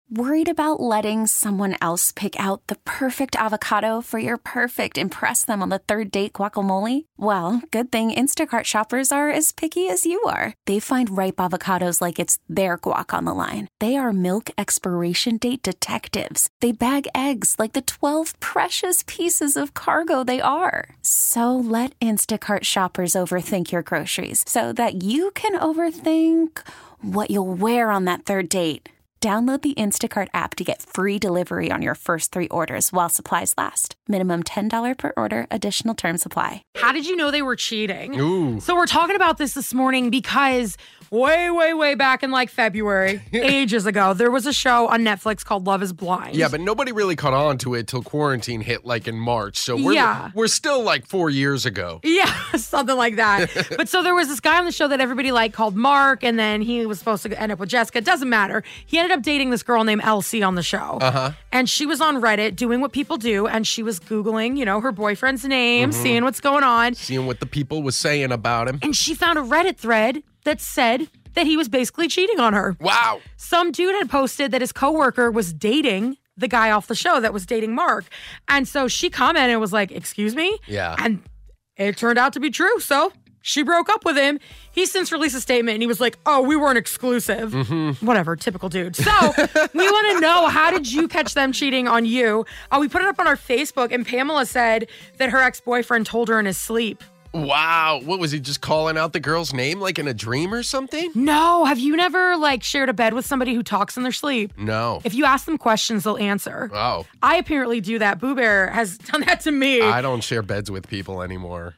Worried about letting someone else pick out the perfect avocado for your perfect impress them on the third date guacamole? Well, good thing Instacart shoppers are as picky as you are. They find ripe avocados like it's their guac on the line. They are milk expiration date detectives. They bag eggs like the 12 precious pieces of cargo they are. So let Instacart shoppers overthink your groceries so that you can overthink what you'll wear on that third date. Download the Instacart app to get free delivery on your first 3 orders while supplies last. Minimum $10 per order. Additional terms apply. How did you know they were cheating? Ooh. So we're talking about this morning because way back in like February, ages ago, there was a show on Netflix called Love is Blind. Yeah, but nobody really caught on to it till quarantine hit like in March. So we're still like 4 years ago. Yeah, something like that. But so there was this guy on the show that everybody liked called Mark, and then he was supposed to end up with Jessica. It doesn't matter. He ended up dating this girl named Elsie on the show. Uh-huh. And she was on Reddit doing what people do, and she was Googling, her boyfriend's name, seeing what's going on. Seeing what the people was saying about him. And she found a Reddit thread that said that he was basically cheating on her. Wow. Some dude had posted that his coworker was dating the guy off the show that was dating Mark. And so she commented and was like, excuse me? Yeah. And it turned out to be true. So she broke up with him. He's since released a statement and he was like, oh, we weren't exclusive. Whatever, typical dude. So we want to know, how did you catch them cheating on you? We put it up on our Facebook, and Pamela said that her ex-boyfriend told her in his sleep. Wow. What was he, just calling out the girl's name like in a dream or something? No. Have you never shared a bed with somebody who talks in their sleep? No. If you ask them questions, they'll answer. Oh. I apparently do that. Boo Bear has done that to me. I don't share beds with people anymore.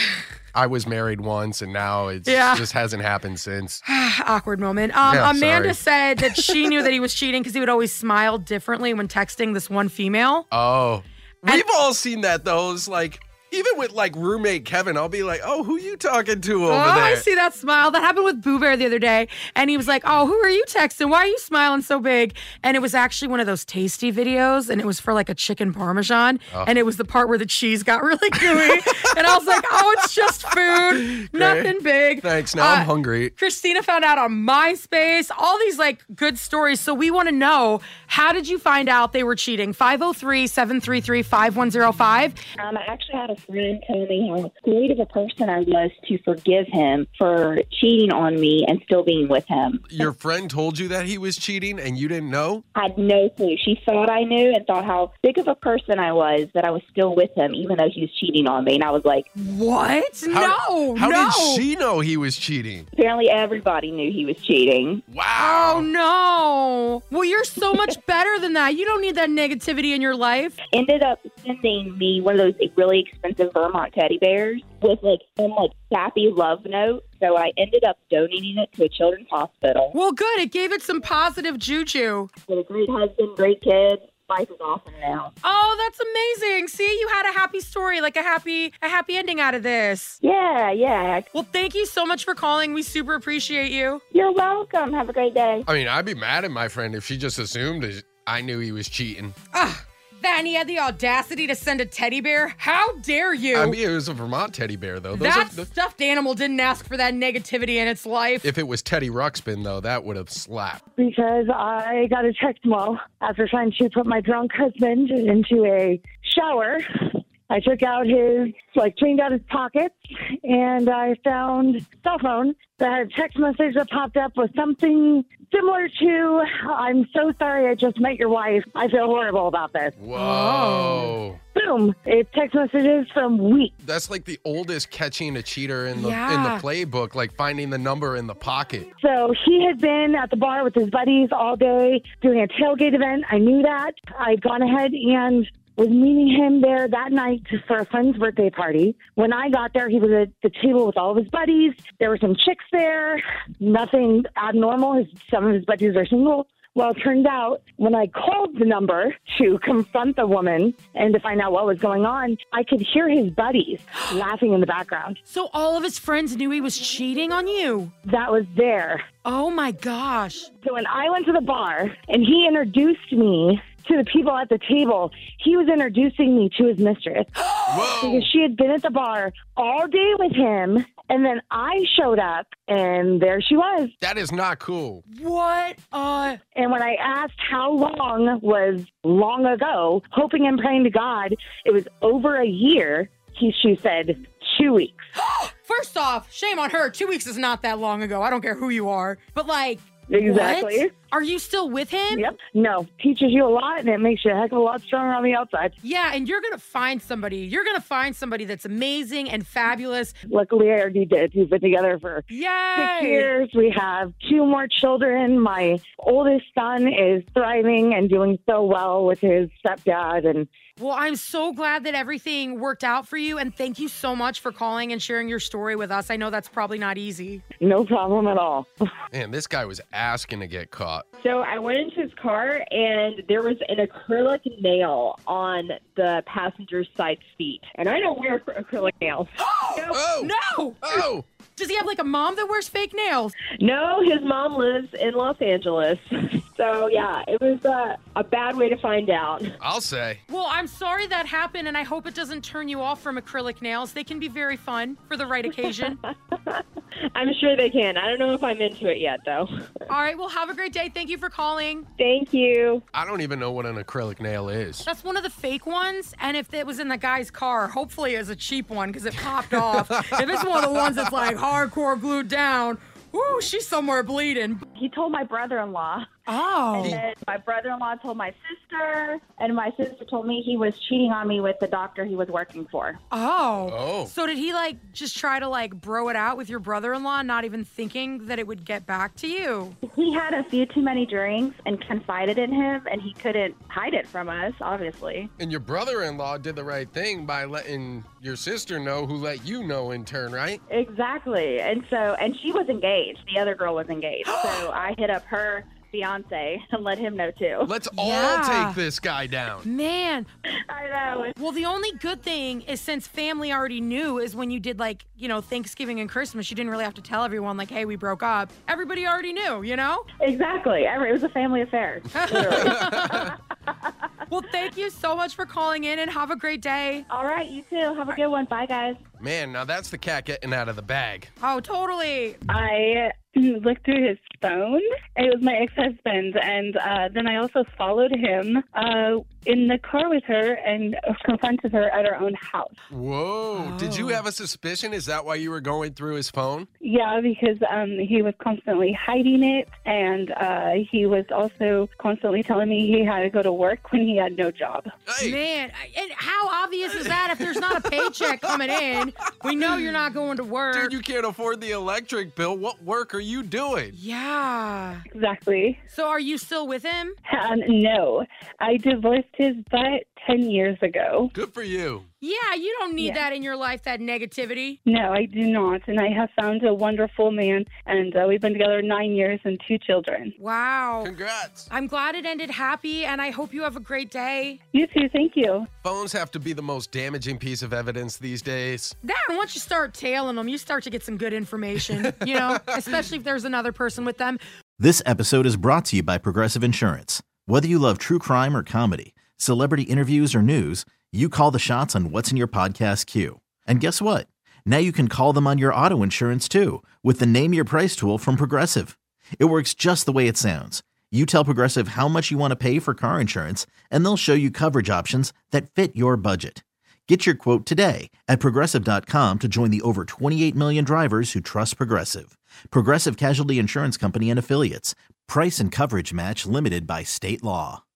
I was married once, and now it just hasn't happened since. Awkward moment. Yeah, Amanda sorry. said that she knew that he was cheating because he would always smile differently when texting this one female. Oh. We've all seen that, though. It's like, even with roommate Kevin, I'll be like, oh, who you talking to over there? I see that smile. That happened with Boo Bear the other day. And he was like, oh, who are you texting? Why are you smiling so big? And it was actually one of those tasty videos. And it was for a chicken parmesan. Oh. And it was the part where the cheese got really gooey. And I was like, oh, it's just food. Nothing big. Thanks. Now I'm hungry. Christina found out on MySpace. All these good stories. So we want to know, how did you find out they were cheating? 503-733-5105. I actually had a friend tell me how great of a person I was to forgive him for cheating on me and still being with him. Your friend told you that he was cheating and you didn't know? I had no clue. She thought I knew and thought how big of a person I was that I was still with him even though he was cheating on me. And I was like, what? How did she know he was cheating? Apparently everybody knew he was cheating. Wow. Oh, no. Well, you're so much better than that. You don't need that negativity in your life. Ended up sending me one of those really expensive Vermont teddy bears with some sappy love note. So I ended up donating it to a children's hospital. Well, good. It gave it some positive juju. With a great husband, great kids. Life is awesome now. Oh, that's amazing. See, you had a happy story, a happy ending out of this. Yeah. Well, thank you so much for calling. We super appreciate you. You're welcome. Have a great day. I mean, I'd be mad at my friend if she just assumed I knew he was cheating. Then he had the audacity to send a teddy bear. How dare you? I mean, it was a Vermont teddy bear, though. That stuffed animal didn't ask for that negativity in its life. If it was Teddy Ruxpin, though, that would have slapped. Because I got a text after trying to put my drunk husband into a shower. I took out cleaned out his pockets, and I found a cell phone that had a text message that popped up with something similar to, I'm so sorry I just met your wife. I feel horrible about this. Whoa. Boom. It's text messages from weeks. That's the oldest catching a cheater in the playbook, finding the number in the pocket. So he had been at the bar with his buddies all day doing a tailgate event. I knew that. I'd gone ahead and was meeting him there that night for a friend's birthday party. When I got there, he was at the table with all of his buddies. There were some chicks there, nothing abnormal. Some of his buddies are single. Well, it turned out when I called the number to confront the woman and to find out what was going on, I could hear his buddies laughing in the background. So all of his friends knew he was cheating on you? That was there. Oh, my gosh. So when I went to the bar and he introduced me to the people at the table, he was introducing me to his mistress. Whoa. Because she had been at the bar all day with him, and then I showed up, and there she was. That is not cool. What? And when I asked how long was long ago, hoping and praying to God, it was over a year, she said 2 weeks. First off, shame on her. 2 weeks is not that long ago. I don't care who you are. But like, Exactly. what? Are you still with him? Yep. No, teaches you a lot, and it makes you a heck of a lot stronger on the outside. Yeah, and you're going to find somebody. You're going to find somebody that's amazing and fabulous. Luckily, I already did. We've been together for 6 Yay! years. We have 2 more children. My oldest son is thriving and doing so well with his stepdad. And Well, I'm so glad that everything worked out for you, and thank you so much for calling and sharing your story with us. I know that's probably not easy. no problem at all. Man, this guy was asking to get caught. So I went into his car, and there was an acrylic nail on the passenger's side seat. And I don't wear acrylic nails. Oh! No! Oh! Does he have like a mom that wears fake nails? No, his mom lives in Los Angeles. So, yeah, it was a bad way to find out. I'll say. Well, I'm sorry that happened, and I hope it doesn't turn you off from acrylic nails. They can be very fun for the right occasion. I'm sure they can. I don't know if I'm into it yet, though. All right, well, have a great day. Thank you for calling. Thank you. I don't even know what an acrylic nail is. That's one of the fake ones, and if it was in the guy's car, hopefully it's a cheap one because it popped off. If it's one of the ones that's like hardcore glued down, whoo, she's somewhere bleeding. He told my brother-in-law. Oh. And then my brother-in-law told my sister, and my sister told me he was cheating on me with the doctor he was working for. Oh. So did he like just try to like bro it out with your brother-in-law, not even thinking that it would get back to you? He had a few too many drinks and confided in him, and he couldn't hide it from us, obviously. And your brother-in-law did the right thing by letting your sister know, who let you know in turn, right? Exactly. And she was engaged. The other girl was engaged. So I hit up her fiance and let him know too. Let's all Yeah. take this guy down. Man. I know. Well, the only good thing is since family already knew is when you did like, Thanksgiving and Christmas, you didn't really have to tell everyone like, hey, we broke up. Everybody already knew, you know? Exactly. It was a family affair. Literally. Well, thank you so much for calling in and have a great day. All right, you too. Have a good one. Bye, guys. Man, now that's the cat getting out of the bag. Oh, totally. I looked through his phone. It was my ex-husband, and then I also followed him in the car with her and confronted her at her own house. Whoa. Did you have a suspicion? Is that why you were going through his phone? Yeah, because he was constantly hiding it, and he was also constantly telling me he had to go to work when he had no job. Hey. Man, and how obvious is that if there's not a paycheck coming in? We know you're not going to work. Dude, you can't afford the electric bill. What work are you doing? Yeah. Exactly. So are you still with him? No, I divorced his butt 10 years ago. Good for you. Yeah, you don't need Yeah. that in your life, that negativity. No, I do not, and I have found a wonderful man, and we've been together 9 years and 2 children. Wow. Congrats. I'm glad it ended happy, and I hope you have a great day. You too, thank you. Phones have to be the most damaging piece of evidence these days. And once you start tailing them, you start to get some good information, especially if there's another person with them. This episode is brought to you by Progressive Insurance. Whether you love true crime or comedy, celebrity interviews or news, you call the shots on what's in your podcast queue. And guess what? Now you can call them on your auto insurance too with the Name Your Price tool from Progressive. It works just the way it sounds. You tell Progressive how much you want to pay for car insurance, and they'll show you coverage options that fit your budget. Get your quote today at Progressive.com to join the over 28 million drivers who trust Progressive. Progressive Casualty Insurance Company and Affiliates. Price and coverage match limited by state law.